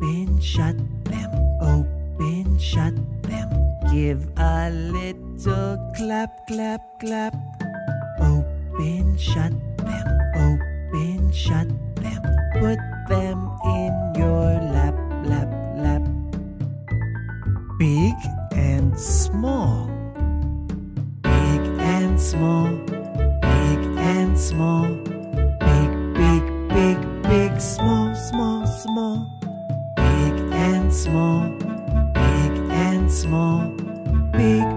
Open, shut them, open, shut them. Give a little clap, clap, clap. Open, shut them, open, shut them. Put them in your lap, lap, lap. Big and small. Big and small. Big and small. Big, big, big, big. Small, small, small. Big and small. Big and small. Big